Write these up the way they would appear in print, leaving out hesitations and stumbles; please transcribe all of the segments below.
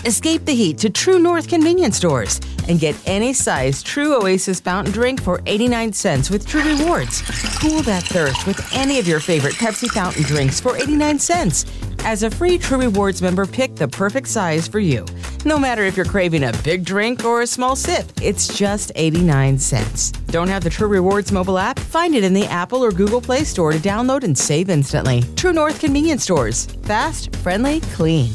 Escape the heat to True North convenience stores and get any size True Oasis fountain drink for 89 cents with True Rewards. Cool that thirst with any of your favorite Pepsi fountain drinks for 89 cents. As a free True Rewards member, pick the perfect size for you. No matter if you're craving a big drink or a small sip, it's just 89 cents. Don't have the True Rewards mobile app? Find it in the Apple or Google Play Store to download and save instantly. True North convenience stores. Fast, friendly, clean.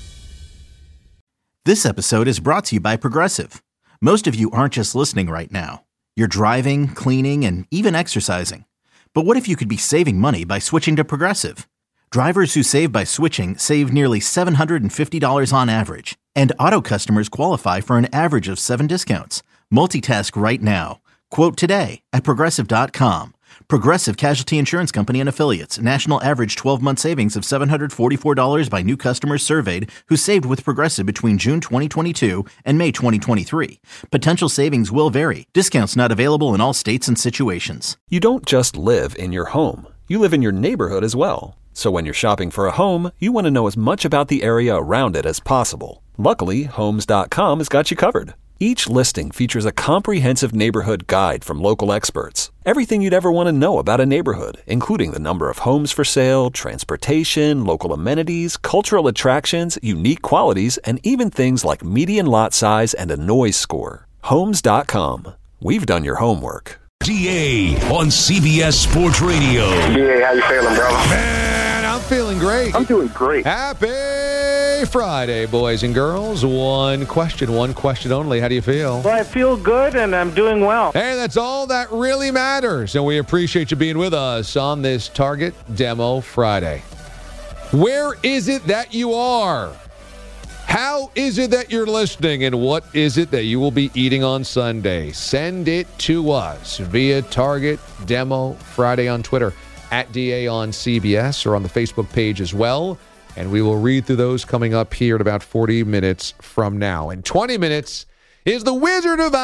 This episode is brought to you by Progressive. Most of you aren't just listening right now. You're driving, cleaning, and even exercising. But what if you could be saving money by switching to Progressive? Drivers who save by switching save nearly $750 on average. And auto customers qualify for an average of 7 discounts. Multitask right now. Quote today at Progressive.com. Progressive Casualty Insurance Company and Affiliates. National average 12-month savings of $744 by new customers surveyed who saved with Progressive between June 2022 and May 2023. Potential savings will vary. Discounts not available in all states and situations. You don't just live in your home. You live in your neighborhood as well. So when you're shopping for a home, you want to know as much about the area around it as possible. Luckily, Homes.com has got you covered. Each listing features a comprehensive neighborhood guide from local experts. Everything you'd ever want to know about a neighborhood, including the number of homes for sale, transportation, local amenities, cultural attractions, unique qualities, and even things like median lot size and a noise score. Homes.com. We've done your homework. DA on CBS Sports Radio. DA, how you feeling, brother? Man, I'm feeling great. I'm doing great. Happy Friday, boys and girls. One question only. How do you feel? Well, I feel good, and I'm doing well. Hey, that's all that really matters, and we appreciate you being with us on this Target Demo Friday. Where is it that you are? How is it that you're listening, and what is it that you will be eating on Sunday? Send it to us via Target Demo Friday on Twitter, at DA on CBS, or on the Facebook page as well. And we will read through those coming up here in about 40 minutes from now. In 20 minutes is the Wizard of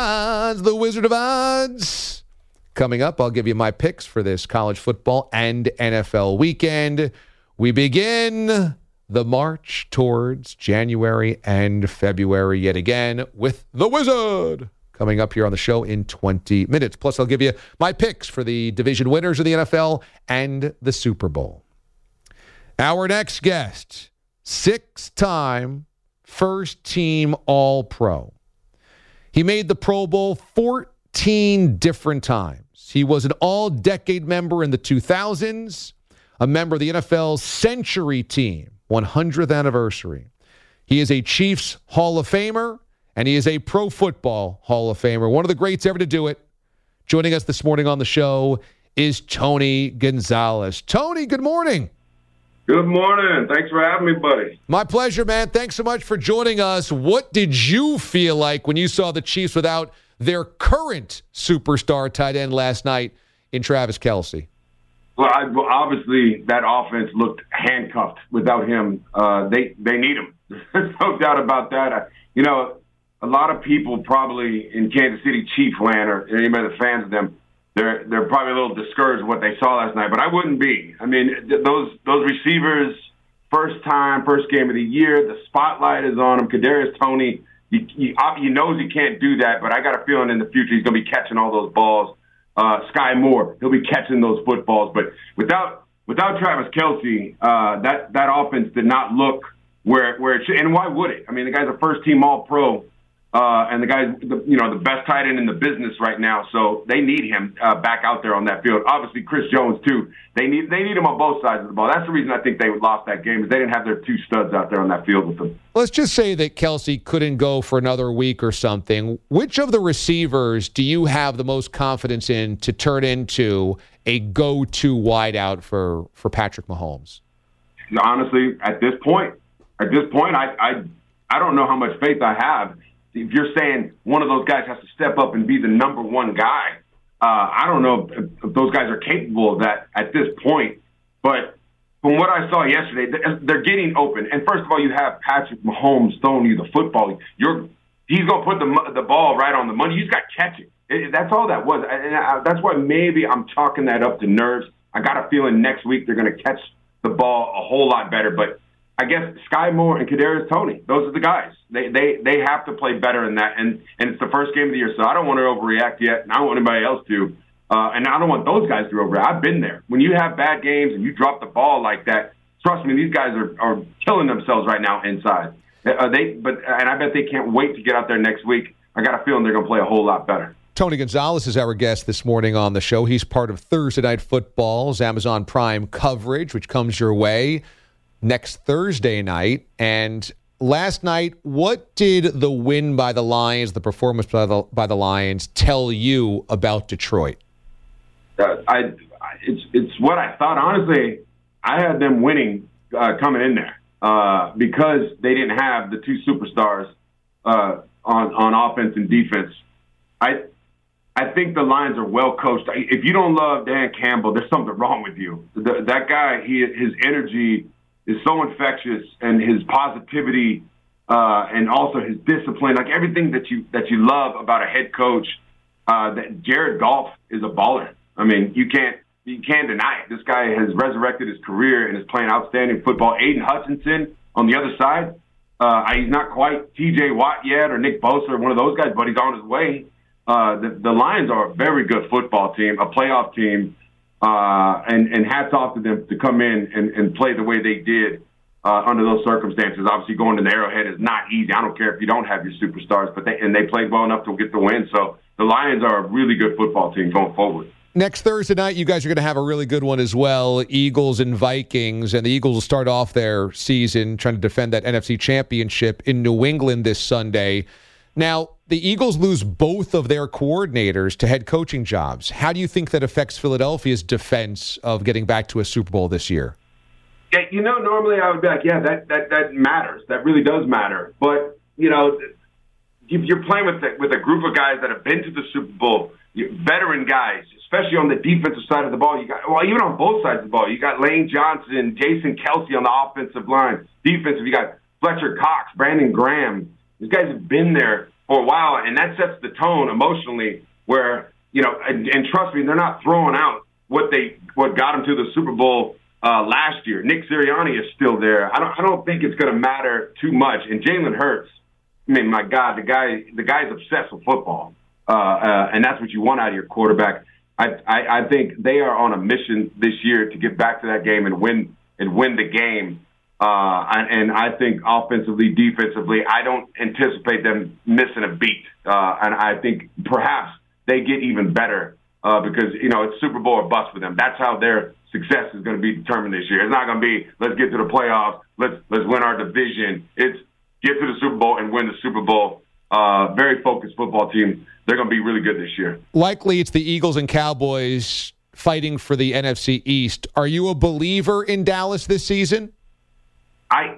Odds. Coming up, I'll give you my picks for this college football and NFL weekend. We begin the march towards January and February yet again with the Wizard. Coming up here on the show in 20 minutes. Plus, I'll give you my picks for the division winners of the NFL and the Super Bowl. Our next guest, 6-time first-team All-Pro. He made the Pro Bowl 14 different times. He was an All-Decade member in the 2000s, a member of the NFL's Century Team, 100th anniversary. He is a Chiefs Hall of Famer, and he is a Pro Football Hall of Famer, one of the greats ever to do it. Joining us this morning on the show is Tony Gonzalez. Tony, good morning. Good morning. Thanks for having me, buddy. My pleasure, man. Thanks so much for joining us. What did you feel like when you saw the Chiefs without their current superstar tight end last night in Travis Kelce? Well, obviously that offense looked handcuffed without him. They need him. There's no doubt about that. A lot of people probably in Kansas City Chief land, or anybody that's fans of them, they're probably a little discouraged with what they saw last night, but I wouldn't be. I mean, those receivers, first game of the year, the spotlight is on them. Kadarius Toney, he knows he can't do that, but I got a feeling in the future he's going to be catching all those balls. Sky Moore, he'll be catching those footballs. But without Travis Kelce, that offense did not look where it should. And why would it? I mean, the guy's a first-team All-Pro. And the guy's, the best tight end in the business right now, so they need him back out there on that field. Obviously, Chris Jones too. They need him on both sides of the ball. That's the reason I think they lost that game, is they didn't have their two studs out there on that field with them. Let's just say that Kelce couldn't go for another week or something. Which of the receivers do you have the most confidence in to turn into a go-to wideout for Patrick Mahomes? Honestly, at this point, I don't know how much faith I have. If you're saying one of those guys has to step up and be the number one guy, I don't know if those guys are capable of that at this point. But from what I saw yesterday, they're getting open. And first of all, you have Patrick Mahomes throwing you the football. He's going to put the ball right on the money. You just got to catch it. That's all that was. And that's why maybe I'm chalking that up to nerves. I got a feeling next week they're going to catch the ball a whole lot better. But I guess Sky Moore and Kadarius Toney, those are the guys. They have to play better than that, and it's the first game of the year, so I don't want to overreact yet, and I don't want anybody else to, and I don't want those guys to overreact. I've been there. When you have bad games and you drop the ball like that, trust me, these guys are killing themselves right now inside. And I bet they can't wait to get out there next week. I got a feeling they're going to play a whole lot better. Tony Gonzalez is our guest this morning on the show. He's part of Thursday Night Football's Amazon Prime coverage, which comes your way next Thursday night. And last night, what did the win by the Lions, the performance by the Lions, tell you about Detroit? It's what I thought. Honestly, I had them winning coming in there because they didn't have the two superstars on offense and defense. I think the Lions are well coached. If you don't love Dan Campbell, there's something wrong with you. That guy, his energy is so infectious, and his positivity and also his discipline, like everything that you love about a head coach. That Jared Goff is a baller. I mean, you can't deny it. This guy has resurrected his career and is playing outstanding football. Aiden Hutchinson on the other side, he's not quite T.J. Watt yet or Nick Bosa or one of those guys, but he's on his way. The Lions are a very good football team, a playoff team. And hats off to them to come in and play the way they did under those circumstances. Obviously, going to the Arrowhead is not easy. I don't care if you don't have your superstars, but they played well enough to get the win. So the Lions are a really good football team going forward. Next Thursday night, you guys are going to have a really good one as well, Eagles and Vikings. And the Eagles will start off their season trying to defend that NFC Championship in New England this Sunday. Now, the Eagles lose both of their coordinators to head coaching jobs. How do you think that affects Philadelphia's defense of getting back to a Super Bowl this year? Yeah, normally I would be like, yeah, that matters. That really does matter. But, you're playing with a group of guys that have been to the Super Bowl, veteran guys, especially on the defensive side of the ball. Even on both sides of the ball. You got Lane Johnson, Jason Kelsey on the offensive line. Defensive, you got Fletcher Cox, Brandon Graham. These guys have been there for a while, and that sets the tone emotionally where, and trust me, they're not throwing out what got them to the Super Bowl last year. Nick Sirianni is still there. I don't think it's going to matter too much. And Jalen Hurts, I mean, my God, the guy's obsessed with football, and that's what you want out of your quarterback. I think they are on a mission this year to get back to that game and win the game. And I think offensively, defensively, I don't anticipate them missing a beat. And I think perhaps they get even better because, it's Super Bowl or bust for them. That's how their success is going to be determined this year. It's not going to be, let's get to the playoffs, let's win our division. It's get to the Super Bowl and win the Super Bowl. Very focused football team. They're going to be really good this year. Likely it's the Eagles and Cowboys fighting for the NFC East. Are you a believer in Dallas this season? I'm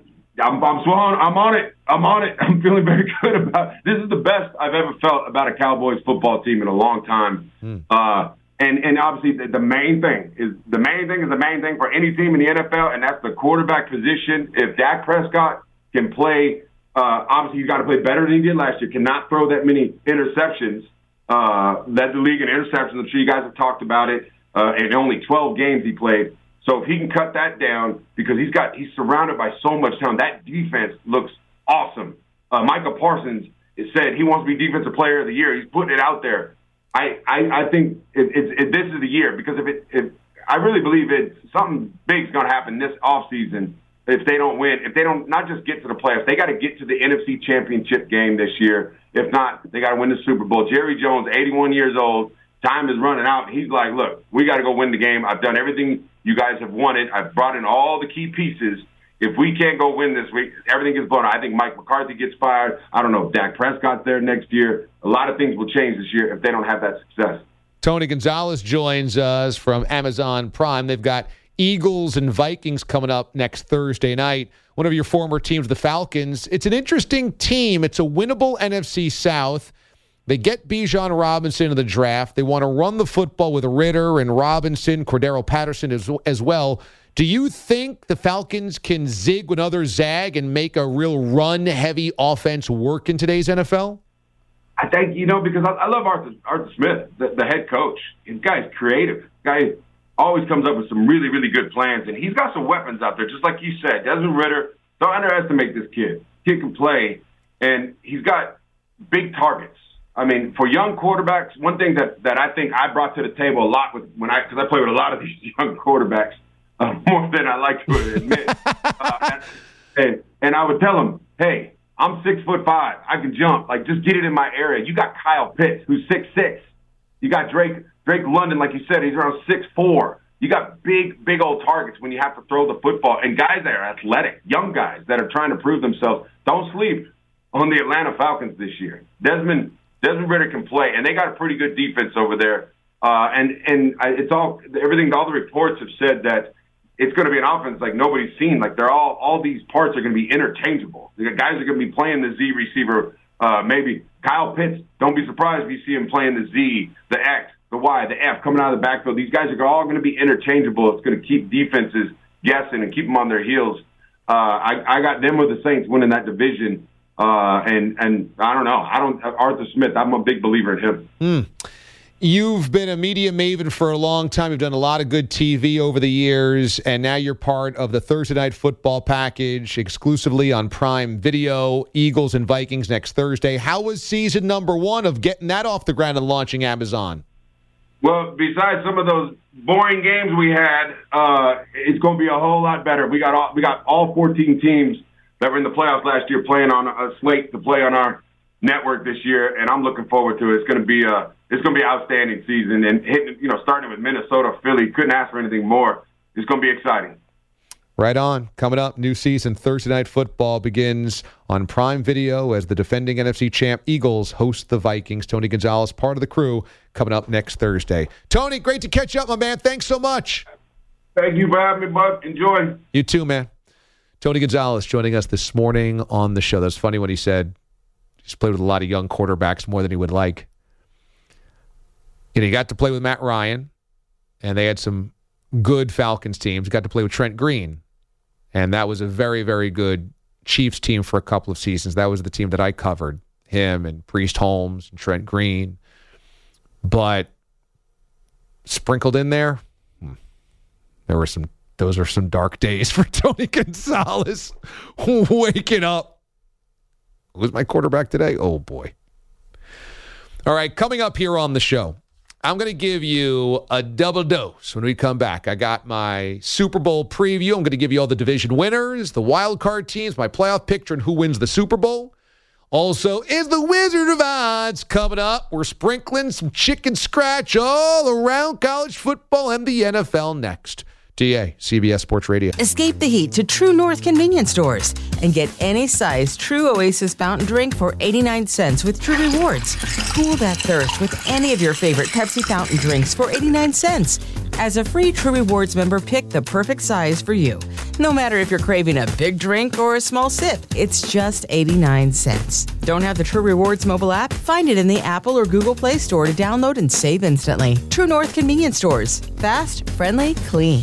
on it. I'm feeling very good about it. This is the best I've ever felt about a Cowboys football team in a long time. And obviously the main thing is the main thing for any team in the NFL, and that's the quarterback position. If Dak Prescott can play, obviously he's got to play better than he did last year. Cannot throw that many interceptions. Led the league in interceptions. I'm sure you guys have talked about it. In only 12 games he played. So if he can cut that down, because he's surrounded by so much talent, that defense looks awesome. Micah Parsons said he wants to be Defensive Player of the Year. He's putting it out there. I think this is the year, because if I really believe something big's going to happen this offseason if they don't win. If they don't not just get to the playoffs, they got to get to the NFC Championship game this year. If not, they got to win the Super Bowl. Jerry Jones, 81 years old. Time is running out. He's like, look, we got to go win the game. I've done everything you guys have wanted. I've brought in all the key pieces. If we can't go win this week, everything gets blown out. I think Mike McCarthy gets fired. I don't know if Dak Prescott's there next year. A lot of things will change this year if they don't have that success. Tony Gonzalez joins us from Amazon Prime. They've got Eagles and Vikings coming up next Thursday night. One of your former teams, the Falcons. It's an interesting team. It's a winnable NFC South. They get Bijan Robinson in the draft. They want to run the football with Ritter and Robinson, Cordero Patterson as well. Do you think the Falcons can zig when others zag and make a real run-heavy offense work in today's NFL? I think, because I love Arthur Smith, the head coach. This guy's creative. Guy always comes up with some really, really good plans, and he's got some weapons out there, just like you said. Desmond Ritter, Don't underestimate this kid. Kid can play, and he's got big targets. I mean, for young quarterbacks, one thing that I think I brought to the table a lot because I play with a lot of these young quarterbacks, more than I like to admit. And I would tell them, hey, I'm 6'5". I can jump. Like, just get it in my area. You got Kyle Pitts, who's 6'6". You got Drake London, like you said, he's around 6'4". You got big old targets when you have to throw the football. And guys that are athletic, young guys that are trying to prove themselves. Don't sleep on the Atlanta Falcons this year. Desmond Ridder can play, and they got a pretty good defense over there. And it's all the reports have said that it's going to be an offense like nobody's seen. Like all these parts are going to be interchangeable. The guys are going to be playing the Z receiver. Maybe Kyle Pitts. Don't be surprised if you see him playing the Z, the X, the Y, the F coming out of the backfield. These guys are all going to be interchangeable. It's going to keep defenses guessing and keep them on their heels. I got them with the Saints winning that division. And I don't know. Arthur Smith, I'm a big believer in him. You've been a media maven for a long time. You've done a lot of good TV over the years, and now you're part of the Thursday Night Football package exclusively on Prime Video, Eagles and Vikings next Thursday. How was season number 1 of getting that off the ground and launching Amazon? Well, besides some of those boring games we had, it's going to be a whole lot better. We got all 14 teams that were in the playoffs last year playing on a slate to play on our network this year, and I'm looking forward to it. It's going to be an outstanding season, and starting with Minnesota, Philly, couldn't ask for anything more. It's going to be exciting. Right on. Coming up, new season Thursday Night Football begins on Prime Video as the defending NFC champ Eagles host the Vikings. Tony Gonzalez, part of the crew, coming up next Thursday. Tony, great to catch up, my man. Thanks so much. Thank you for having me, bud. Enjoy. You too, man. Tony Gonzalez joining us this morning on the show. That's funny when he said he's played with a lot of young quarterbacks, more than he would like. He got to play with Matt Ryan, and they had some good Falcons teams. He got to play with Trent Green, and that was a very, very good Chiefs team for a couple of seasons. That was the team that I covered, him and Priest Holmes and Trent Green. But sprinkled in there, those are some dark days for Tony Gonzalez. Waking up. Who's my quarterback today? Oh, boy. All right, coming up here on the show, I'm going to give you a double dose when we come back. I got my Super Bowl preview. I'm going to give you all the division winners, the wild card teams, my playoff picture, and who wins the Super Bowl. Also, is the Wizard of Odds coming up. We're sprinkling some chicken scratch all around college football and the NFL next. DA, CBS Sports Radio. Escape the heat to True North convenience stores and get any size True Oasis fountain drink for 89 cents with True Rewards. Cool that thirst with any of your favorite Pepsi fountain drinks for 89 cents. As a free True Rewards member, pick the perfect size for you. No matter if you're craving a big drink or a small sip, it's just 89 cents. Don't have the True Rewards mobile app? Find it in the Apple or Google Play Store to download and save instantly. True North convenience stores. Fast, friendly, clean.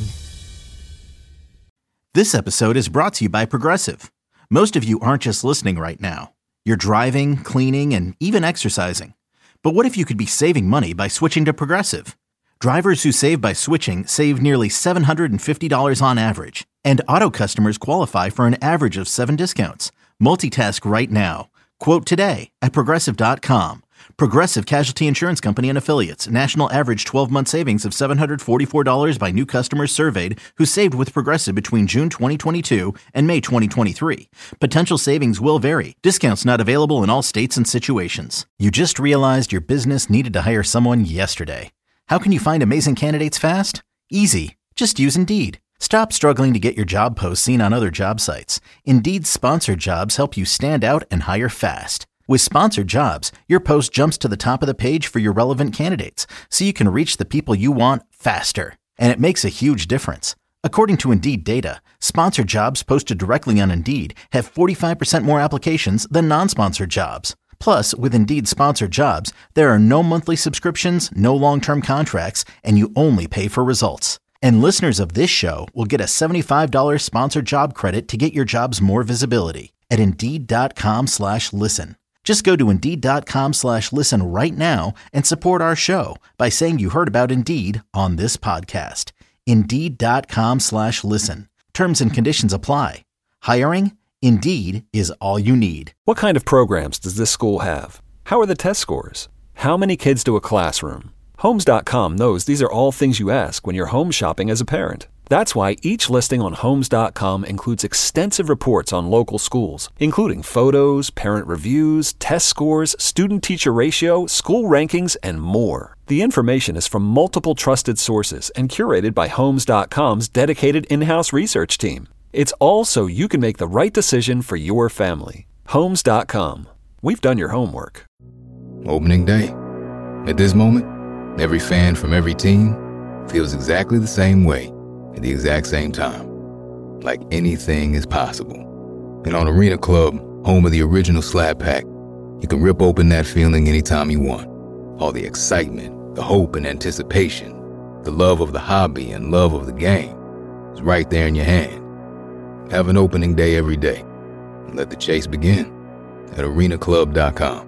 This episode is brought to you by Progressive. Most of you aren't just listening right now. You're driving, cleaning, and even exercising. But what if you could be saving money by switching to Progressive? Drivers who save by switching save nearly $750 on average. And auto customers qualify for an average of 7 discounts. Multitask right now. Quote today at Progressive.com. Progressive Casualty Insurance Company and Affiliates. National average 12-month savings of $744 by new customers surveyed who saved with Progressive between June 2022 and May 2023. Potential savings will vary. Discounts not available in all states and situations. You just realized your business needed to hire someone yesterday. How can you find amazing candidates fast? Easy. Just use Indeed. Stop struggling to get your job posts seen on other job sites. Indeed's sponsored jobs help you stand out and hire fast. With sponsored jobs, your post jumps to the top of the page for your relevant candidates, so you can reach the people you want faster. And it makes a huge difference. According to Indeed data, sponsored jobs posted directly on Indeed have 45% more applications than non-sponsored jobs. Plus, with Indeed sponsored jobs, there are no monthly subscriptions, no long-term contracts, and you only pay for results. And listeners of this show will get a $75 sponsored job credit to get your jobs more visibility at Indeed.com/listen. Just go to Indeed.com/listen right now and support our show by saying you heard about Indeed on this podcast. Indeed.com/listen. Terms and conditions apply. Hiring? Indeed is all you need. What kind of programs does this school have? How are the test scores? How many kids do a classroom? Homes.com knows these are all things you ask when you're home shopping as a parent. That's why each listing on Homes.com includes extensive reports on local schools, including photos, parent reviews, test scores, student-teacher ratio, school rankings, and more. The information is from multiple trusted sources and curated by Homes.com's dedicated in-house research team. It's all so you can make the right decision for your family. Homes.com. We've done your homework. Opening day. At this moment, every fan from every team feels exactly the same way at the exact same time. Like anything is possible. And on Arena Club, home of the original Slab Pack, you can rip open that feeling anytime you want. All the excitement, the hope and anticipation, the love of the hobby and love of the game is right there in your hand. Have an opening day every day. And let the chase begin at arenaclub.com.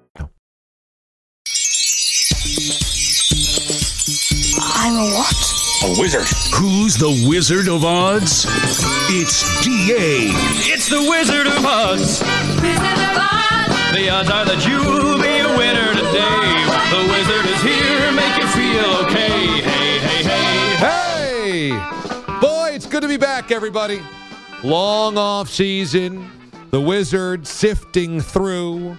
I'm a what? A wizard. Who's the Wizard of Odds? It's D.A. It's the Wizard of Odds. Wizard of Odds. The odds are that you'll be a winner today. The Wizard is here, make you feel okay. Hey, hey, hey. Hey! Boy, it's good to be back, everybody. Long off season. The Wizard sifting through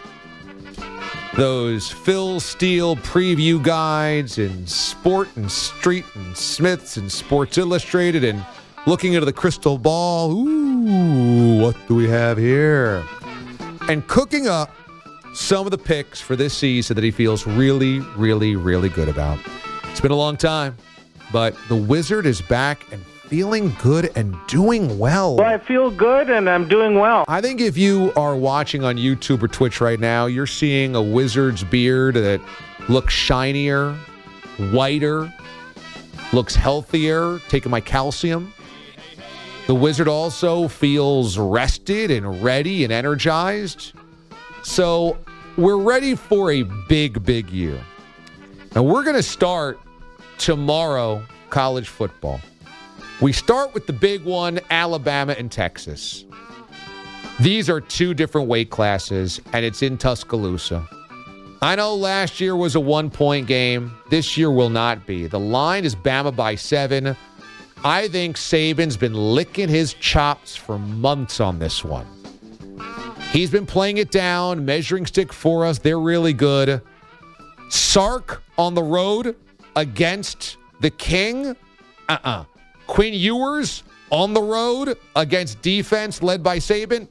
those Phil Steele preview guides in Sport and Street and Smiths and Sports Illustrated and looking into the crystal ball. Ooh, what do we have here? And cooking up some of the picks for this season that he feels really, really, really good about. It's been a long time, but the Wizard is back and feeling good and doing well. Well, I feel good and I'm doing well. I think if you are watching on YouTube or Twitch right now, you're seeing a Wizard's beard that looks shinier, whiter, looks healthier, taking my calcium. The Wizard also feels rested and ready and energized. So we're ready for a big, big year. And we're going to start tomorrow, college football. We start with the big one, Alabama and Texas. These are two different weight classes, and it's in Tuscaloosa. I know last year was a 1-point game. This year will not be. The line is Bama by 7. I think Saban's been licking his chops for months on this one. He's been playing it down, measuring stick for us. They're really good. Sark on the road against the King? Quinn Ewers on the road against defense led by Saban?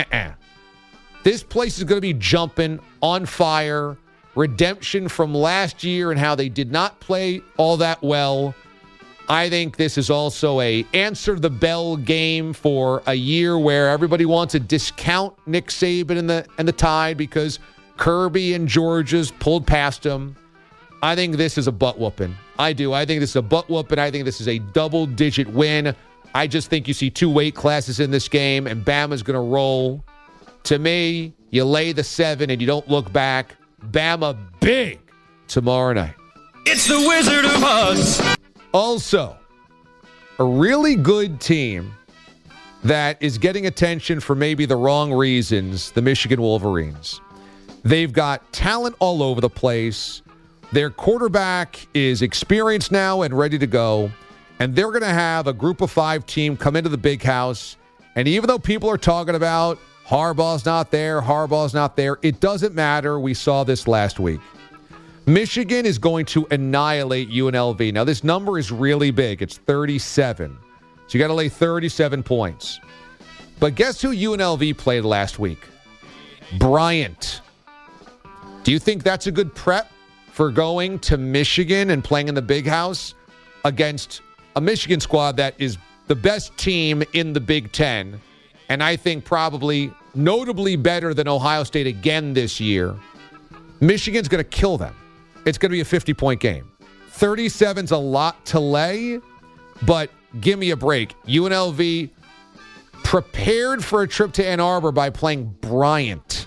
This place is going to be jumping, on fire. Redemption from last year and how they did not play all that well. I think this is also a answer the bell game for a year where everybody wants to discount Nick Saban and the Tide because Kirby and Georgia's pulled past him. I think this is a butt whooping. I do. I think this is a butt whooping. I think this is a double-digit win. I just think you see two weight classes in this game, and Bama's going to roll. To me, you lay the 7 and you don't look back. Bama big tomorrow night. It's the Wizard of Odds. Also, a really good team that is getting attention for maybe the wrong reasons, the Michigan Wolverines. They've got talent all over the place. Their quarterback is experienced now and ready to go. And they're going to have a group of 5 team come into the big house. And even though people are talking about Harbaugh's not there, it doesn't matter. We saw this last week. Michigan is going to annihilate UNLV. Now, this number is really big. It's 37. So you got to lay 37 points. But guess who UNLV played last week? Bryant. Do you think that's a good prep for going to Michigan and playing in the big house against a Michigan squad that is the best team in the Big Ten, and I think probably notably better than Ohio State again this year? Michigan's going to kill them. It's going to be a 50-point game. 37's a lot to lay, but give me a break. UNLV prepared for a trip to Ann Arbor by playing Bryant.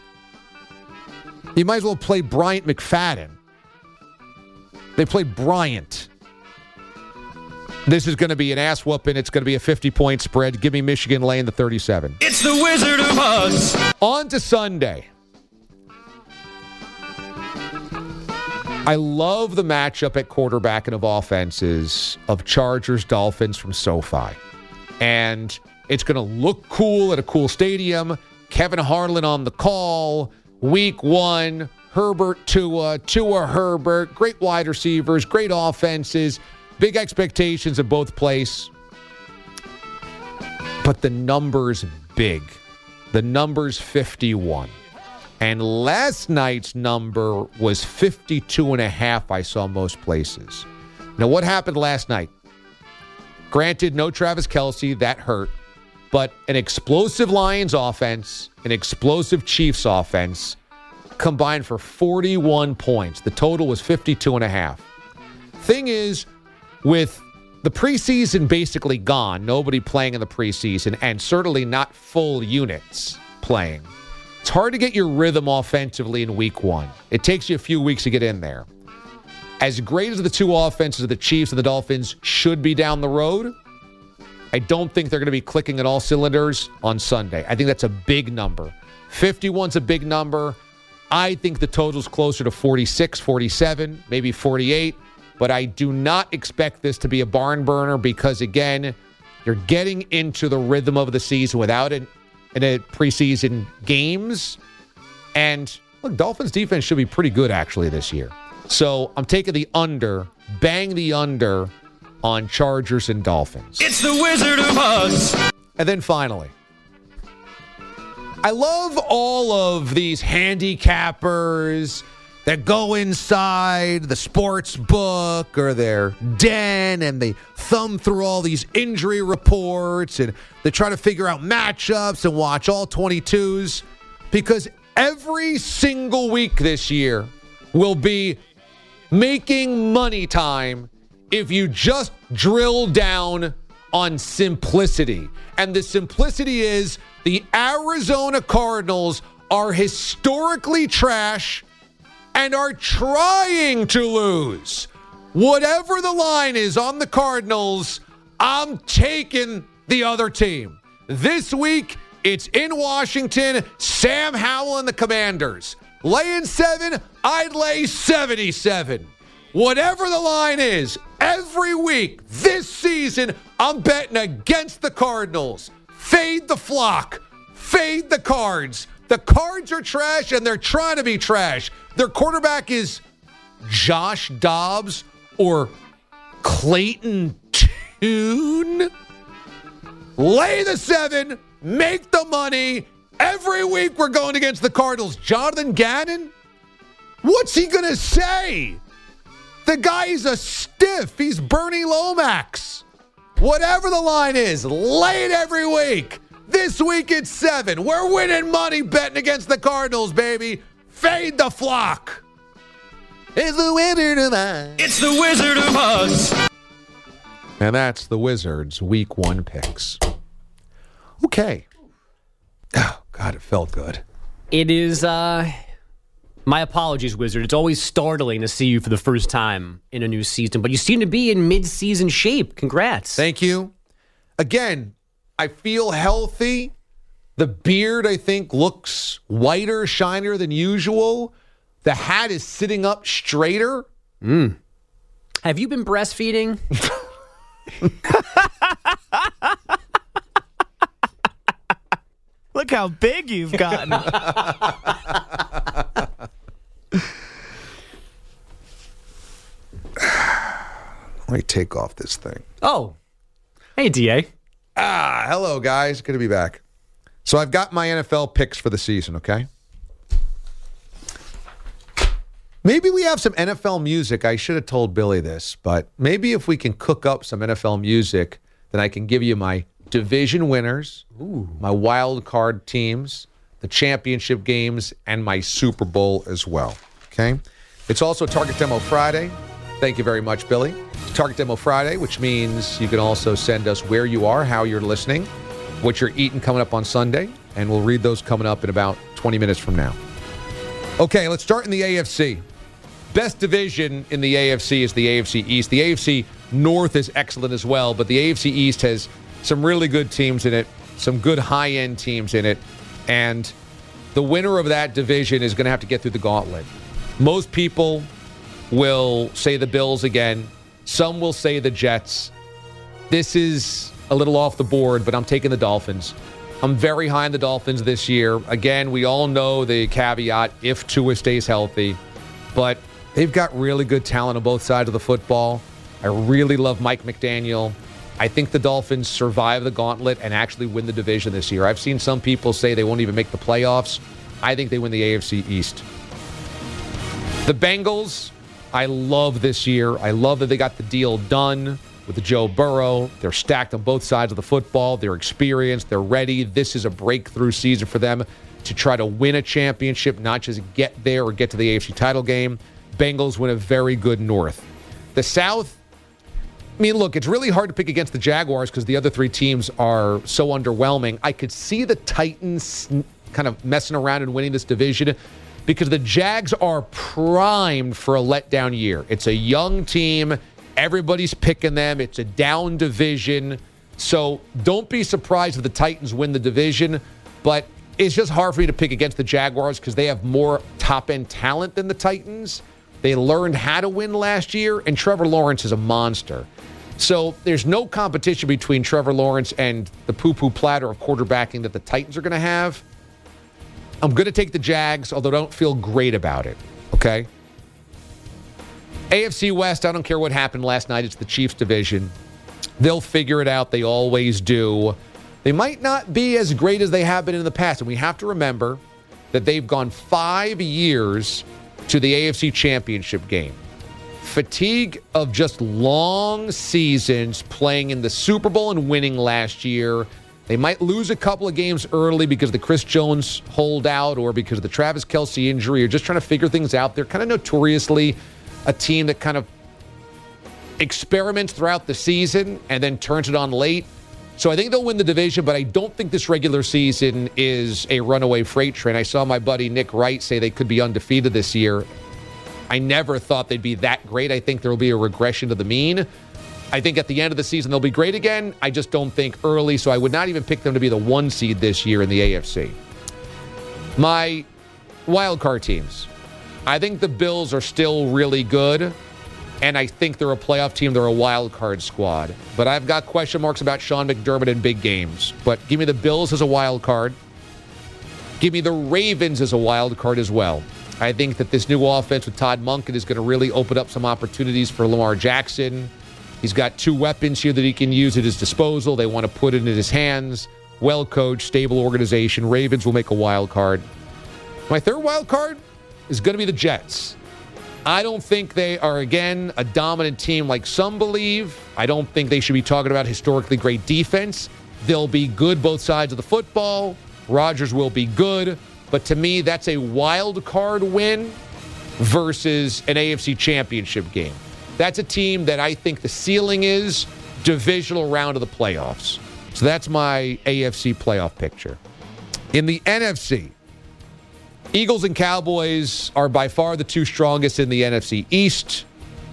You might as well play Bryant McFadden. They played Bryant. This is going to be an ass whooping. It's going to be a 50-point spread. Give me Michigan laying the 37. It's the Wizard of Oz. On to Sunday. I love the matchup at quarterback and of offenses of Chargers-Dolphins from SoFi. And it's going to look cool at a cool stadium. Kevin Harlan on the call. Week 1, Herbert, Tua Herbert. Great wide receivers, great offenses. Big expectations of both places. But the number's big. The number's 51. And last night's number was 52.5, I saw most places. Now, what happened last night? Granted, no Travis Kelce, that hurt. But an explosive Lions offense, an explosive Chiefs offense, combined for 41 points. The total was 52.5. Thing is, with the preseason basically gone, nobody playing in the preseason, and certainly not full units playing, it's hard to get your rhythm offensively in week 1. It takes you a few weeks to get in there. As great as the two offenses of the Chiefs and the Dolphins should be down the road, I don't think they're going to be clicking at all cylinders on Sunday. I think that's a big number. 51's a big number. I think the total's closer to 46, 47, maybe 48. But I do not expect this to be a barn burner because, again, you're getting into the rhythm of the season without a preseason games. And, look, Dolphins defense should be pretty good, actually, this year. So I'm taking the under, bang the under on Chargers and Dolphins. It's the Wizard of Oz. And then finally, I love all of these handicappers that go inside the sports book or their den and they thumb through all these injury reports and they try to figure out matchups and watch all 22s, because every single week this year will be making money time if you just drill down on simplicity. And the simplicity is the Arizona Cardinals are historically trash and are trying to lose. Whatever the line is on the Cardinals, I'm taking the other team. This week, it's in Washington, Sam Howell and the Commanders. Laying 7, I'd lay 77. Whatever the line is, every week this season, I'm betting against the Cardinals. Fade the flock. Fade the Cards. The Cards are trash, and they're trying to be trash. Their quarterback is Josh Dobbs or Clayton Tune. Lay the 7. Make the money. Every week we're going against the Cardinals. Jonathan Gannon? What's he going to say? The guy is a stiff. He's Bernie Lomax. Whatever the line is, lay it every week. This week it's 7. We're winning money betting against the Cardinals, baby. Fade the flock. It's the Wizard of Oz. It's the Wizard of Oz. And that's the Wizards' Week 1 picks. Okay. Oh, God, it felt good. It is, my apologies, Wizard. It's always startling to see you for the first time in a new season, but you seem to be in mid-season shape. Congrats. Thank you. Again, I feel healthy. The beard, I think, looks whiter, shinier than usual. The hat is sitting up straighter. Have you been breastfeeding? Look how big you've gotten. Let me take off this thing. Oh. Hey, DA. Hello, guys. Good to be back. So I've got my NFL picks for the season, okay? Maybe we have some NFL music. I should have told Billy this, but maybe if we can cook up some NFL music, then I can give you my division winners, my wild card teams, the championship games, and my Super Bowl as well, okay? It's also Target Demo Friday. Thank you very much, Billy. Target Demo Friday, which means you can also send us where you are, how you're listening, what you're eating coming up on Sunday, and we'll read those coming up in about 20 minutes from now. Okay, let's start in the AFC. Best division in the AFC is the AFC East. The AFC North is excellent as well, but the AFC East has some really good teams in it, some good high-end teams in it, and the winner of that division is going to have to get through the gauntlet. Most people will say the Bills again. Some will say the Jets. This is a little off the board, but I'm taking the Dolphins. I'm very high on the Dolphins this year. Again, we all know the caveat, if Tua stays healthy, but they've got really good talent on both sides of the football. I really love Mike McDaniel. I think the Dolphins survive the gauntlet and actually win the division this year. I've seen some people say they won't even make the playoffs. I think they win the AFC East. The Bengals, I love this year. I love that they got the deal done with Joe Burrow. They're stacked on both sides of the football. They're experienced. They're ready. This is a breakthrough season for them to try to win a championship, not just get there or get to the AFC title game. Bengals win a very good North. The South, I mean, look, it's really hard to pick against the Jaguars because the other three teams are so underwhelming. I could see the Titans kind of messing around and winning this division because the Jags are primed for a letdown year. It's a young team. Everybody's picking them. It's a down division. So don't be surprised if the Titans win the division. But it's just hard for me to pick against the Jaguars because they have more top-end talent than the Titans. They learned how to win last year, and Trevor Lawrence is a monster. So there's no competition between Trevor Lawrence and the poo-poo platter of quarterbacking that the Titans are going to have. I'm going to take the Jags, although I don't feel great about it, okay? AFC West, I don't care what happened last night. It's the Chiefs division. They'll figure it out. They always do. They might not be as great as they have been in the past, and we have to remember that they've gone 5 years to the AFC Championship game. Fatigue of just long seasons playing in the Super Bowl and winning last year. They might lose a couple of games early because of the Chris Jones holdout or because of the Travis Kelce injury or just trying to figure things out. They're kind of notoriously a team that kind of experiments throughout the season and then turns it on late. So I think they'll win the division, but I don't think this regular season is a runaway freight train. I saw my buddy Nick Wright say they could be undefeated this year. I never thought they'd be that great. I think there will be a regression to the mean. I think at the end of the season they'll be great again. I just don't think early, so I would not even pick them to be the 1 seed this year in the AFC. My wild card teams. I think the Bills are still really good, and I think they're a playoff team. They're a wild card squad. But I've got question marks about Sean McDermott in big games. But give me the Bills as a wild card. Give me the Ravens as a wild card as well. I think that this new offense with Todd Monken is going to really open up some opportunities for Lamar Jackson. He's got 2 weapons here that he can use at his disposal. They want to put it in his hands. Well-coached, stable organization. Ravens will make a wild card. My third wild card is going to be the Jets. I don't think they are, again, a dominant team like some believe. I don't think they should be talking about historically great defense. They'll be good both sides of the football. Rodgers will be good. But to me, that's a wild card win versus an AFC championship game. That's a team that I think the ceiling is divisional round of the playoffs. So that's my AFC playoff picture. In the NFC, Eagles and Cowboys are by far the 2 strongest in the NFC East.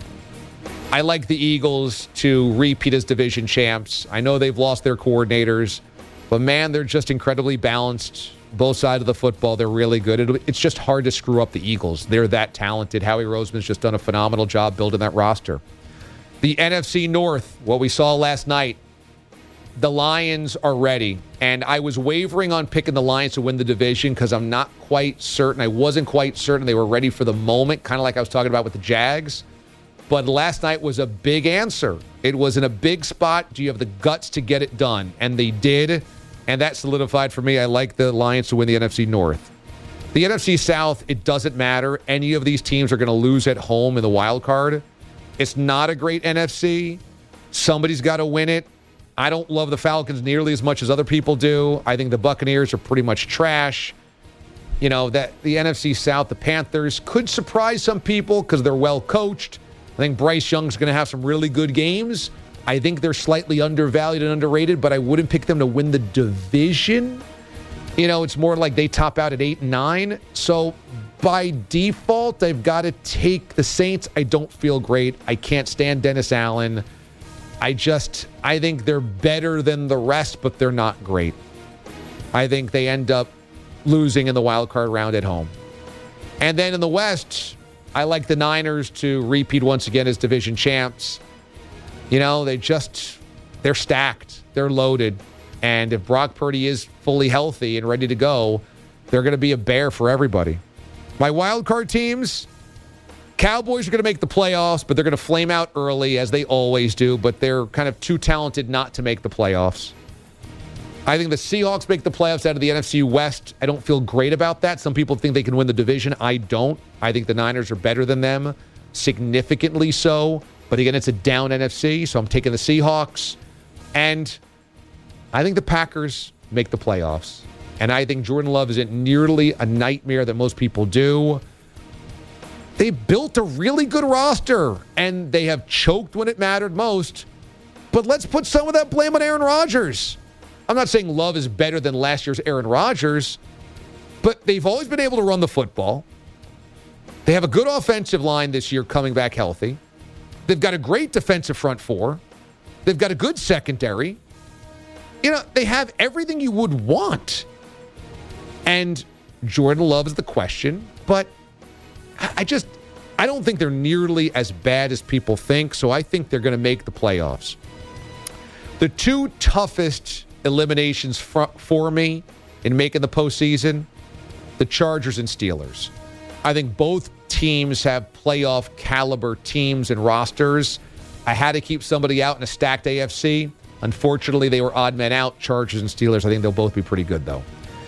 I like the Eagles to repeat as division champs. I know they've lost their coordinators, but man, they're just incredibly balanced. Both sides of the football, they're really good. It's just hard to screw up the Eagles. They're that talented. Howie Roseman's just done a phenomenal job building that roster. The NFC North, what we saw last night, the Lions are ready. And I was wavering on picking the Lions to win the division because I'm not quite certain. I wasn't quite certain they were ready for the moment, kind of like I was talking about with the Jags. But last night was a big answer. It was in a big spot. Do you have the guts to get it done? And they did. And that solidified for me. I like the Lions to win the NFC North. The NFC South, it doesn't matter. Any of these teams are going to lose at home in the wild card. It's not a great NFC. Somebody's got to win it. I don't love the Falcons nearly as much as other people do. I think the Buccaneers are pretty much trash. You know, that the NFC South, the Panthers could surprise some people because they're well coached. I think Bryce Young's going to have some really good games. I think they're slightly undervalued and underrated, but I wouldn't pick them to win the division. You know, it's more like they top out at 8 and 9. So by default, I've got to take the Saints. I don't feel great. I can't stand Dennis Allen. I think they're better than the rest, but they're not great. I think they end up losing in the wild card round at home. And then in the West, I like the Niners to repeat once again as division champs. They're stacked. They're loaded. And if Brock Purdy is fully healthy and ready to go, they're going to be a bear for everybody. My wild card teams, Cowboys are going to make the playoffs, but they're going to flame out early, as they always do, but they're kind of too talented not to make the playoffs. I think the Seahawks make the playoffs out of the NFC West. I don't feel great about that. Some people think they can win the division. I don't. I think the Niners are better than them, significantly so. But again, it's a down NFC, so I'm taking the Seahawks. And I think the Packers make the playoffs. And I think Jordan Love isn't nearly a nightmare that most people do. They built a really good roster, and they have choked when it mattered most. But let's put some of that blame on Aaron Rodgers. I'm not saying Love is better than last year's Aaron Rodgers, but they've always been able to run the football. They have a good offensive line this year coming back healthy. They've got a great defensive front four. They've got a good secondary. They have everything you would want. And Jordan Love is the question, but I don't think they're nearly as bad as people think, so I think they're going to make the playoffs. The two toughest eliminations for me in making the postseason, the Chargers and Steelers. I think both teams have playoff caliber teams and rosters. I had to keep somebody out in a stacked AFC. Unfortunately, they were odd men out, Chargers and Steelers. I think they'll both be pretty good, though.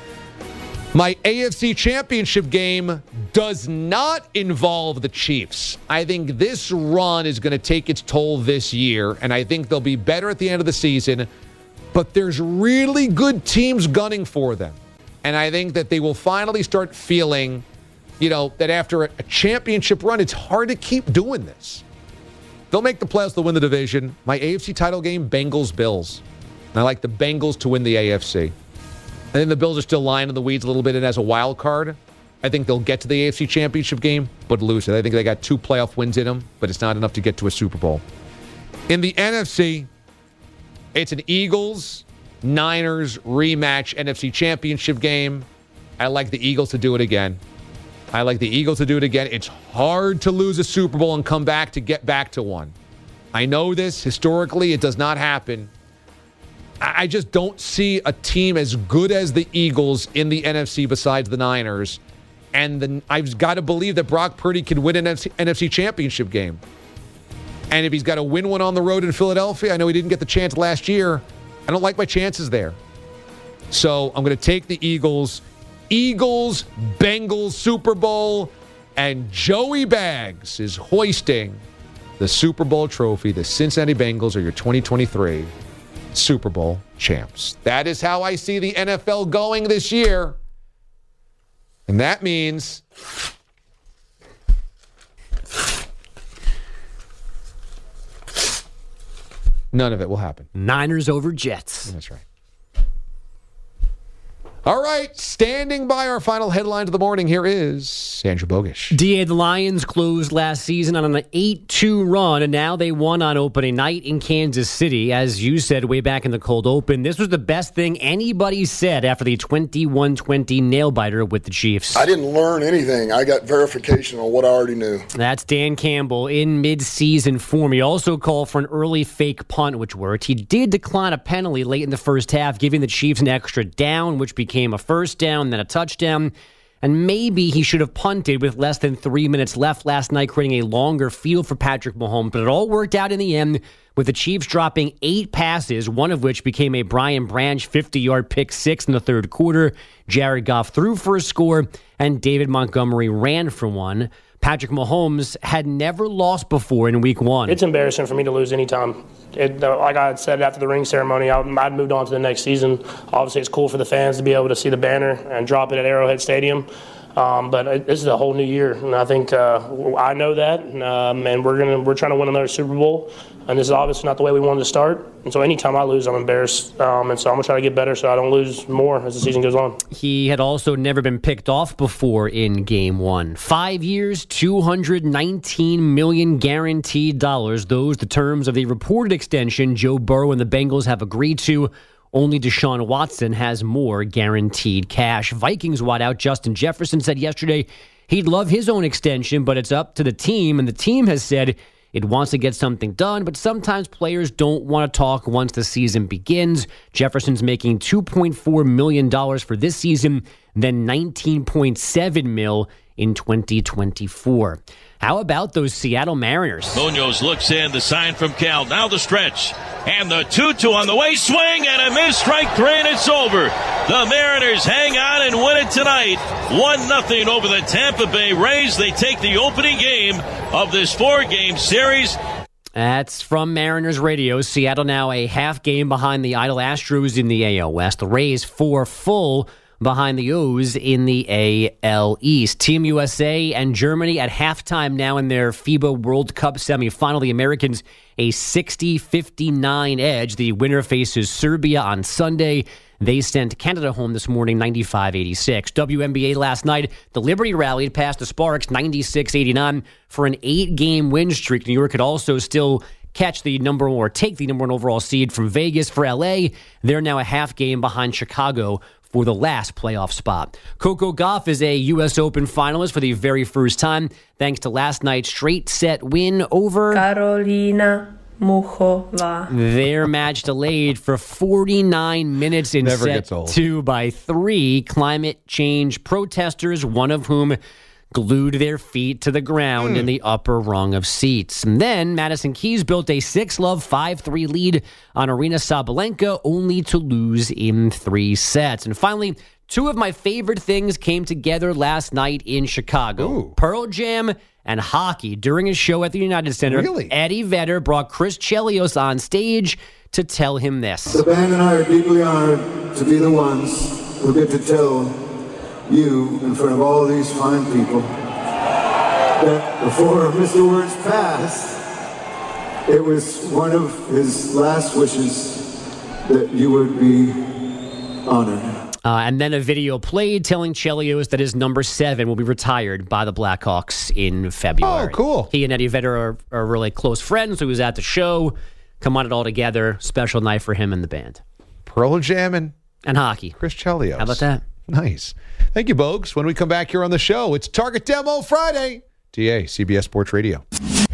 My AFC Championship game does not involve the Chiefs. I think this run is going to take its toll this year, and I think they'll be better at the end of the season. But there's really good teams gunning for them. And I think that they will finally start feeling, that after a championship run, it's hard to keep doing this. They'll make the playoffs, they'll win the division. My AFC title game, Bengals-Bills. And I like the Bengals to win the AFC. I think the Bills are still lying in the weeds a little bit, and as a wild card, I think they'll get to the AFC Championship game, but lose it. I think they got 2 playoff wins in them, but it's not enough to get to a Super Bowl. In the NFC, it's an Eagles-Niners rematch NFC Championship game. I like the Eagles to do it again. It's hard to lose a Super Bowl and come back to get back to one. I know this. Historically, it does not happen. I just don't see a team as good as the Eagles in the NFC besides the Niners. And I've got to believe that Brock Purdy can win an NFC Championship game. And if he's got to win one on the road in Philadelphia, I know he didn't get the chance last year. I don't like my chances there. So I'm going to take the Eagles. Eagles, Bengals, Super Bowl, and Joey Baggs is hoisting the Super Bowl trophy. The Cincinnati Bengals are your 2023 Super Bowl champs. That is how I see the NFL going this year. And that means none of it will happen. Niners over Jets. That's right. All right, standing by our final headline of the morning, here is Andrew Bogish. DA, the Lions closed last season on an 8-2 run, and now they won on opening night in Kansas City. As you said way back in the cold open, this was the best thing anybody said after the 21-20 nail-biter with the Chiefs. I didn't learn anything. I got verification on what I already knew. That's Dan Campbell in mid-season form. He also called for an early fake punt, which worked. He did decline a penalty late in the first half, giving the Chiefs an extra down, which became a first down, then a touchdown. And maybe he should have punted with less than 3 minutes left last night, creating a longer field for Patrick Mahomes. But it all worked out in the end, with the Chiefs dropping 8 passes, one of which became a Brian Branch 50-yard pick six in the third quarter. Jared Goff threw for a score, and David Montgomery ran for one. Patrick Mahomes had never lost before in week one. It's embarrassing for me to lose any time. Like I had said after the ring ceremony, I'd moved on to the next season. Obviously, it's cool for the fans to be able to see the banner and drop it at Arrowhead Stadium. But this is a whole new year, and I think I know that, and we're trying to win another Super Bowl. And this is obviously not the way we wanted to start. And so anytime I lose, I'm embarrassed. And so I'm going to try to get better so I don't lose more as the season goes on. He had also never been picked off before in Game 1. 5 years, $219 million guaranteed dollars. Those the terms of the reported extension Joe Burrow and the Bengals have agreed to. Only Deshaun Watson has more guaranteed cash. Vikings wideout Justin Jefferson said yesterday he'd love his own extension, but it's up to the team. And the team has said it wants to get something done, but sometimes players don't want to talk once the season begins. Jefferson's making $2.4 million for this season, then $19.7 million in 2024. How about those Seattle Mariners? Munoz looks in, the sign from Cal. Now the stretch. And the 2-2 on the way. Swing and a miss. Strike 3 and it's over. The Mariners hang on and win it tonight. 1-0 over the Tampa Bay Rays. They take the opening game of this 4-game series. That's from Mariners Radio. Seattle now a half game behind the idle Astros in the AL West. The Rays 4 full behind the O's in the AL East. Team USA and Germany at halftime now in their FIBA World Cup semifinal. The Americans a 60-59 edge. The winner faces Serbia on Sunday. They sent Canada home this morning 95-86. WNBA last night, the Liberty rallied past the Sparks 96-89 for an 8-game win streak. New York could also still catch the number one or take the number one overall seed from Vegas. For LA, they're now a half game behind Chicago for the last playoff spot. Coco Gauff is a U.S. Open finalist for the very first time, thanks to last night's straight-set win over Karolina Muchova. Their match delayed for 49 minutes in set 2 by 3. Climate change protesters, one of whom glued their feet to the ground in the upper rung of seats. And then Madison Keys built a 6-love, 5-3 lead on Aryna Sabalenka, only to lose in 3 sets. And finally, 2 of my favorite things came together last night in Chicago. Ooh. Pearl Jam and hockey. During a show at the United Center, really? Eddie Vedder brought Chris Chelios on stage to tell him this. The band and I are deeply honored to be the ones who get to tell you in front of all these fine people that before Mr. Words passed, it was one of his last wishes that you would be honored. And then a video played telling Chelios that his number 7 will be retired by the Blackhawks in February. Oh, cool. He and Eddie Vedder are really close friends, so he was at the show. Come on it all together. Special night for him and the band. Pearl Jam and hockey. Chris Chelios. How about that? Nice. Thank you, Bogues. When we come back here on the show, it's Target Demo Friday. TA, CBS Sports Radio.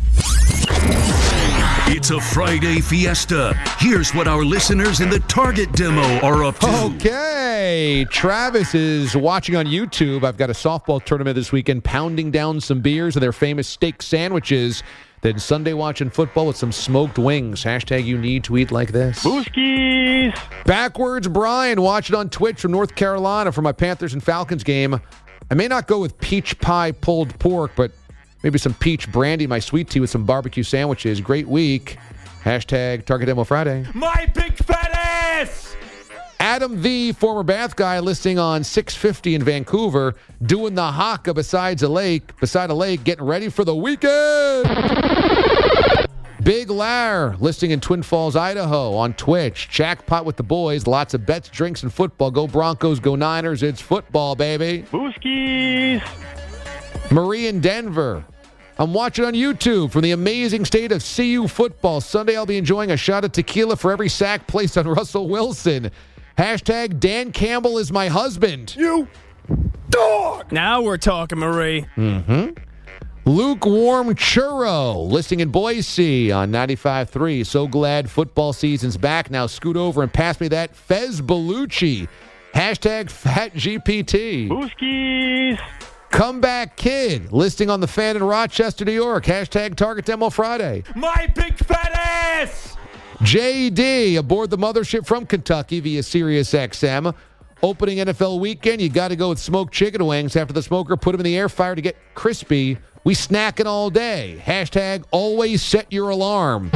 It's a Friday fiesta. Here's what our listeners in the Target Demo are up to. Okay. Travis is watching on YouTube. I've got a softball tournament this weekend, pounding down some beers and their famous steak sandwiches. Then Sunday watching football with some smoked wings. Hashtag you need to eat like this. Booskies. Backwards Brian watching on Twitch from North Carolina for my Panthers and Falcons game. I may not go with peach pie pulled pork, but maybe some peach brandy, my sweet tea with some barbecue sandwiches. Great week. Hashtag Target Demo Friday. My big fat ass! Adam V, former Bath guy, listing on 650 in Vancouver, doing the haka beside a lake, getting ready for the weekend. Big Lar, listing in Twin Falls, Idaho, on Twitch. Jackpot with the boys, lots of bets, drinks, and football. Go Broncos, go Niners, it's football, baby. Booskies. Marie in Denver. I'm watching on YouTube from the amazing state of CU football. Sunday I'll be enjoying a shot of tequila for every sack placed on Russell Wilson. Hashtag Dan Campbell is my husband. You dog! Now we're talking, Marie. Mm-hmm. Lukewarm Churro, listing in Boise on 95.3. So glad football season's back. Now scoot over and pass me that Fez Bellucci. Hashtag FatGPT. Booskies. Comeback Kid, listing on the Fan in Rochester, New York. Hashtag Target Demo Friday. My big fat ass! JD, aboard the mothership from Kentucky via Sirius XM. Opening NFL weekend, you got to go with smoked chicken wings. After the smoker put them in the air fryer to get crispy, we snacking all day. Hashtag always set your alarm.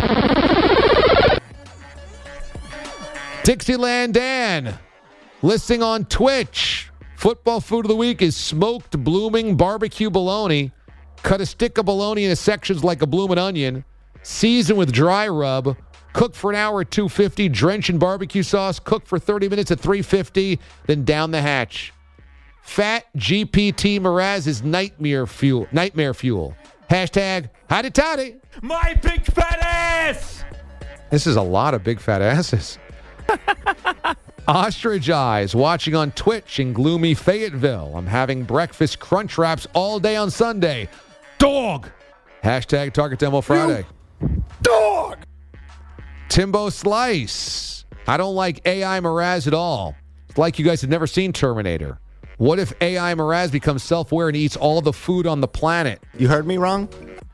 Dixieland Dan, listing on Twitch Football food of the week is smoked blooming barbecue bologna. Cut a stick of bologna into sections like a bloomin' onion. Season with dry rub. Cook for an hour at 250. Drench in barbecue sauce. Cook for 30 minutes at 350. Then down the hatch. Fat GPT Mraz's nightmare fuel. Hashtag hotty toddy. My big fat ass! This is a lot of big fat asses. Ostrich Eyes watching on Twitch in gloomy Fayetteville. I'm having breakfast crunch wraps all day on Sunday. Dog! Hashtag Target Demo Friday. Dog! Timbo Slice. I don't like AI Mraz at all. It's like you guys have never seen Terminator. What if AI Mraz becomes self-aware and eats all the food on the planet? You heard me wrong?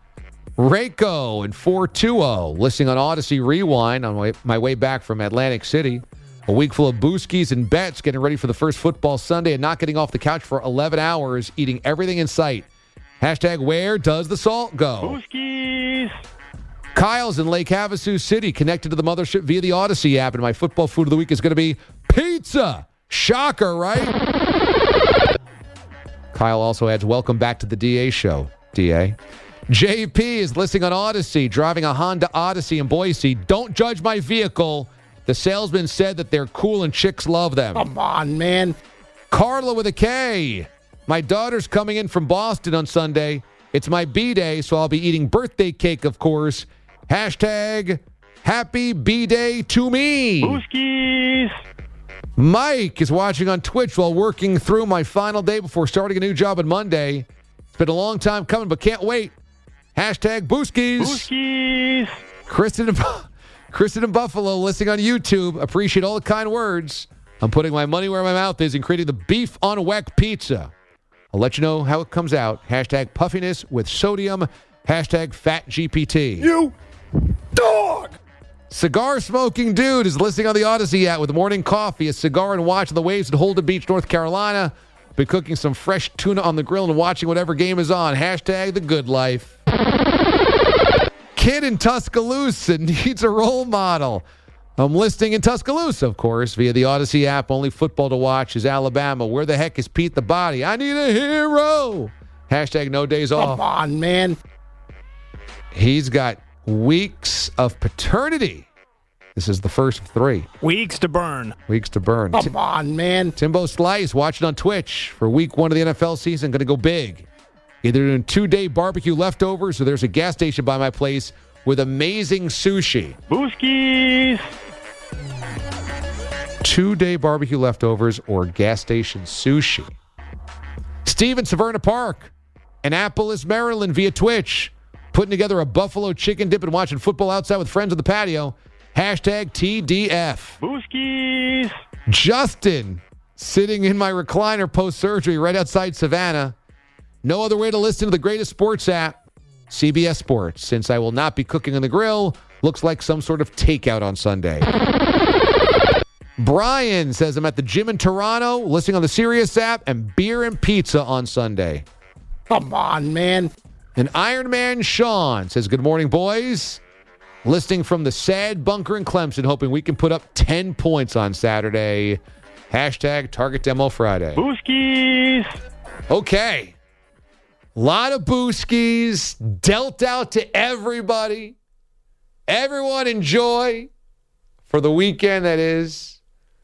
Reiko and 420 listening on Odyssey Rewind on my way back from Atlantic City. A week full of booskies and bets, getting ready for the first football Sunday and not getting off the couch for 11 hours, eating everything in sight. Hashtag where does the salt go? Booskies. Kyle's in Lake Havasu City, connected to the mothership via the Odyssey app, and my football food of the week is going to be pizza. Shocker, right? Kyle also adds, welcome back to the DA show, DA. JP is listening on Odyssey, driving a Honda Odyssey in Boise. Don't judge my vehicle. The salesman said that they're cool and chicks love them. Come on, man. Carla with a K. My daughter's coming in from Boston on Sunday. It's my B-Day, so I'll be eating birthday cake, of course. Hashtag happy B-Day to me. Booskies. Mike is watching on Twitch while working through my final day before starting a new job on Monday. It's been a long time coming, but can't wait. Hashtag Booskies. Booskies. Kristen in Buffalo listening on YouTube. Appreciate all the kind words. I'm putting my money where my mouth is and creating the beef on weck pizza. I'll let you know how it comes out. Hashtag puffiness with sodium. Hashtag fat GPT. You dog! Cigar smoking dude is listening on the Odyssey app with morning coffee, a cigar, and watching the waves at Holden Beach, North Carolina. Be cooking some fresh tuna on the grill and watching whatever game is on. Hashtag the good life. Kid in Tuscaloosa needs a role model. I'm listening in Tuscaloosa, of course, via the Odyssey app. Only football to watch is Alabama. Where the heck is Pete the Body? I need a hero. Hashtag no days off. Come on, man. He's got weeks of paternity. This is the first of 3. Weeks to burn. Weeks to burn. Come on, man. Timbo Slice watching on Twitch for week 1 of the NFL season. Going to go big. Either doing 2-day barbecue leftovers or there's a gas station by my place with amazing sushi. Booskies. 2-day barbecue leftovers or gas station sushi. Steve in Severna Park, Annapolis, Maryland via Twitch. Putting together a buffalo chicken dip and watching football outside with friends on the patio. Hashtag TDF. Booskies. Justin, sitting in my recliner post-surgery right outside Savannah. No other way to listen to the greatest sports app, CBS Sports, since I will not be cooking on the grill. Looks like some sort of takeout on Sunday. Brian says, I'm at the gym in Toronto, listening on the Sirius app, and beer and pizza on Sunday. Come on, man. And Iron Man Sean says, good morning, boys. Listening from the sad bunker in Clemson, hoping we can put up 10 points on Saturday. Hashtag Target Demo Friday. Booskies. Okay. A lot of booskies dealt out to everybody. Everyone enjoy for the weekend that is.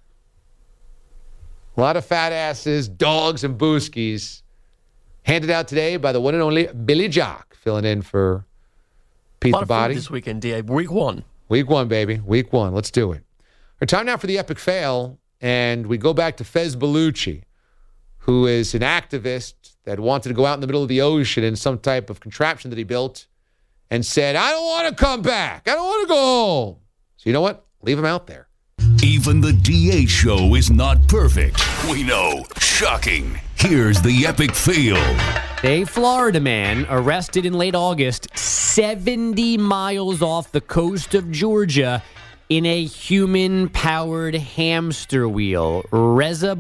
A lot of fat asses, dogs, and booskies. Handed out today by the one and only Billy Jock, filling in for Pete the Body. This weekend, DA. Week 1. Week 1, baby. Week 1. Let's do it. Our time now for the epic fail, and we go back to Fez Bellucci, who is an activist that wanted to go out in the middle of the ocean in some type of contraption that he built and said, I don't want to come back. I don't want to go home. So you know what? Leave him out there. Even the DA show is not perfect. We know. Shocking. Here's the epic fail. A Florida man arrested in late August 70 miles off the coast of Georgia In a human-powered hamster wheel, Reza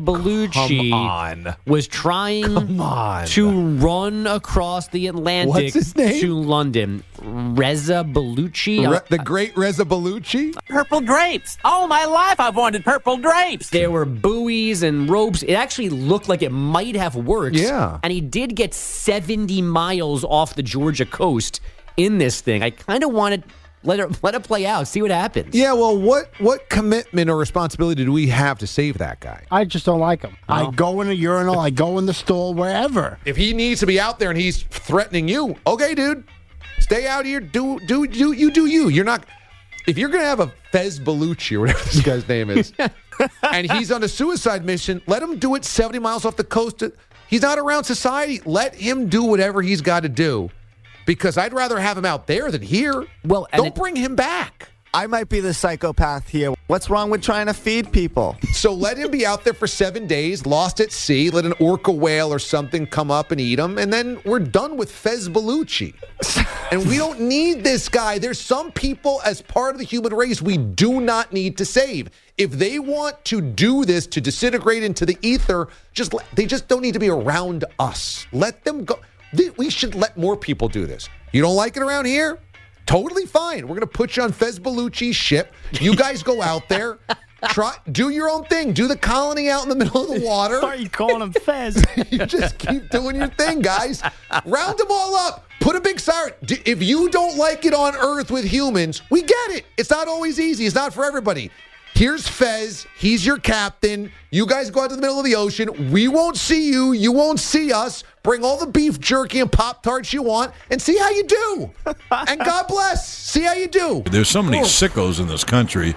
Bellucci was trying to run across the Atlantic What's his name? to London. Reza Bellucci. The great Reza Bellucci? Purple drapes. All my life I've wanted purple drapes. There were buoys and ropes. It actually looked like it might have worked. Yeah. And he did get 70 miles off the Georgia coast in this thing. I kind of wanted... Let it play out. See what happens. Yeah, well, what commitment or responsibility do we have to save that guy? I just don't like him. I go in a urinal, I go in the stall, wherever. If he needs to be out there and he's threatening you, okay, dude, stay out here. Do you. You're not. If you're gonna have a Fez Bellucci or whatever this guy's name is, and he's on a suicide mission, let him do it 70 miles off the coast. He's not around society. Let him do whatever he's got to do. Because I'd rather have him out there than here. Well, don't bring him back. I might be the psychopath here. What's wrong with trying to feed people? So let him be out there for 7 days, lost at sea, let an orca whale or something come up and eat him, and then we're done with Fez Bellucci. And we don't need this guy. There's some people as part of the human race we do not need to save. If they want to do this to disintegrate into the ether, they just don't need to be around us. Let them go. We should let more people do this. You don't like it around here? Totally fine. We're going to put you on Fez Bellucci's ship. You guys go out there. Do your own thing. Do the colony out in the middle of the water. Why are you calling him Fez? You just keep doing your thing, guys. Round them all up. Put a big siren. If you don't like it on Earth with humans, we get it. It's not always easy. It's not for everybody. Here's Fez. He's your captain. You guys go out to the middle of the ocean. We won't see you. You won't see us. Bring all the beef jerky and Pop-Tarts you want and see how you do. And God bless. See how you do. There's so many sickos in this country.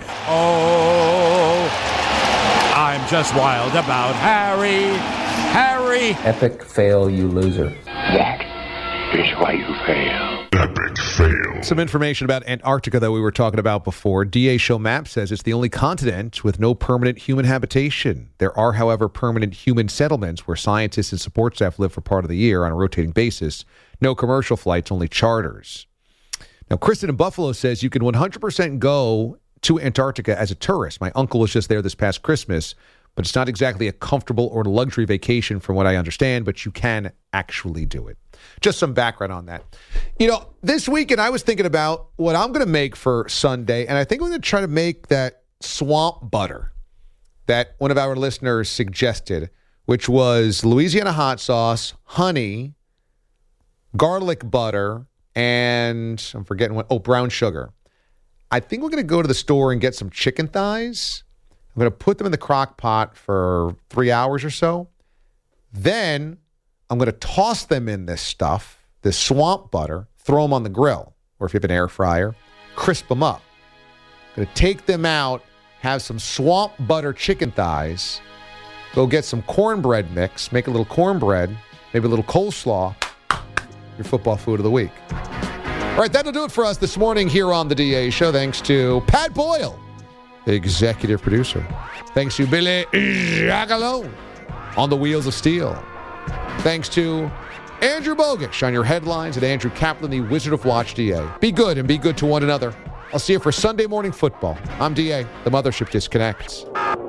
Oh, I'm just wild about Harry. Harry. Epic fail, you loser. That is why you fail. Epic fail. Some information about Antarctica that we were talking about before. DA Show Map says it's the only continent with no permanent human habitation. There are, however, permanent human settlements where scientists and support staff live for part of the year on a rotating basis. No commercial flights, only charters. Now, Kristen in Buffalo says you can 100% go to Antarctica as a tourist. My uncle was just there this past Christmas, but it's not exactly a comfortable or luxury vacation from what I understand, but you can actually do it. Just some background on that. You know, this weekend I was thinking about what I'm going to make for Sunday, and I think I'm going to try to make that swamp butter that one of our listeners suggested, which was Louisiana hot sauce, honey, garlic butter, and I'm forgetting what, brown sugar. I think we're going to go to the store and get some chicken thighs. I'm going to put them in the crock pot for 3 hours or so. Then I'm going to toss them in this stuff, this swamp butter, throw them on the grill, or if you have an air fryer, crisp them up. I'm going to take them out, have some swamp butter chicken thighs, go get some cornbread mix, make a little cornbread, maybe a little coleslaw, your football food of the week. All right, that'll do it for us this morning here on the DA Show. Thanks to Pat Boyle, executive producer. Thanks to Billy Giagolo on the wheels of steel. Thanks to Andrew Bogish on your headlines and Andrew Kaplan, the Wizard of Watch DA. Be good and be good to one another. I'll see you for Sunday Morning Football. I'm DA. The mothership disconnects.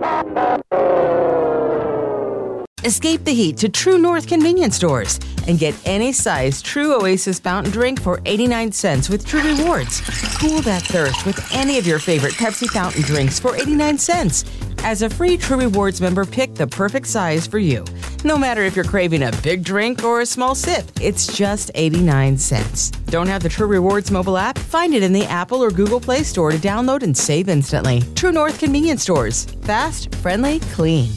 Escape the heat to True North convenience stores and get any size True Oasis fountain drink for 89 cents with True Rewards. Cool that thirst with any of your favorite Pepsi fountain drinks for 89 cents. As a free True Rewards member, pick the perfect size for you. No matter if you're craving a big drink or a small sip, it's just 89 cents. Don't have the True Rewards mobile app? Find it in the Apple or Google Play Store to download and save instantly. True North convenience stores. Fast, friendly, clean.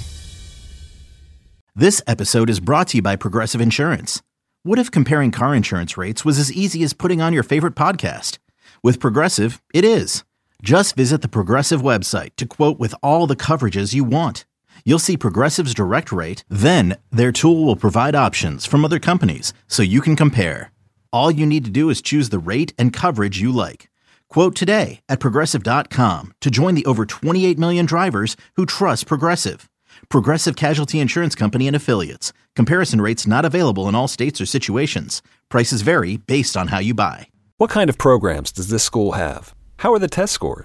This episode is brought to you by Progressive Insurance. What if comparing car insurance rates was as easy as putting on your favorite podcast? With Progressive, it is. Just visit the Progressive website to quote with all the coverages you want. You'll see Progressive's direct rate, then their tool will provide options from other companies so you can compare. All you need to do is choose the rate and coverage you like. Quote today at Progressive.com to join the over 28 million drivers who trust Progressive. Progressive Casualty Insurance Company and Affiliates. Comparison rates not available in all states or situations. Prices vary based on how you buy. What kind of programs does this school have? How are the test scores?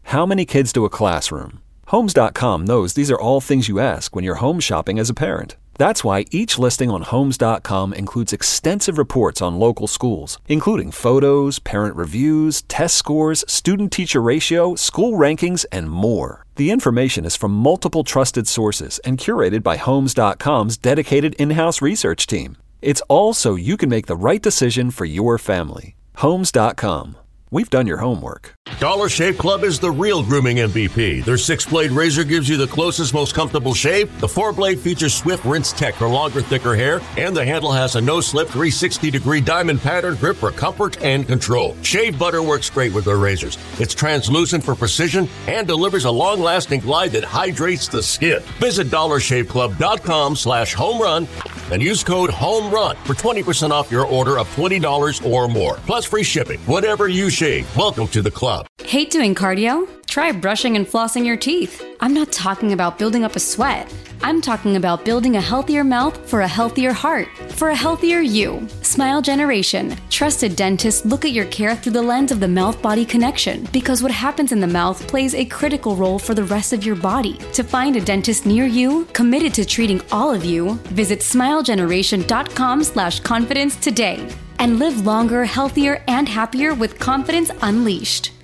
How many kids to a classroom? Homes.com knows these are all things you ask when you're home shopping as a parent. That's why each listing on Homes.com includes extensive reports on local schools, including photos, parent reviews, test scores, student-teacher ratio, school rankings, and more. The information is from multiple trusted sources and curated by Homes.com's dedicated in-house research team. It's all so you can make the right decision for your family. Homes.com. We've done your homework. Dollar Shave Club is the real grooming MVP. Their 6-blade razor gives you the closest, most comfortable shave. The 4-blade features swift rinse tech for longer, thicker hair. And the handle has a no-slip 360-degree diamond pattern grip for comfort and control. Shave butter works great with their razors. It's translucent for precision and delivers a long-lasting glide that hydrates the skin. Visit DollarShaveClub.com/homerun and use code HOMERUN for 20% off your order of $20 or more. Plus free shipping. Whatever you shave, welcome to the club. Hate doing cardio? Try brushing and flossing your teeth. I'm not talking about building up a sweat. I'm talking about building a healthier mouth for a healthier heart, for a healthier you. Smile Generation. Trusted dentists look at your care through the lens of the mouth-body connection, because what happens in the mouth plays a critical role for the rest of your body. To find a dentist near you, committed to treating all of you, visit smilegeneration.com/confidence today. And live longer, healthier, and happier with confidence unleashed.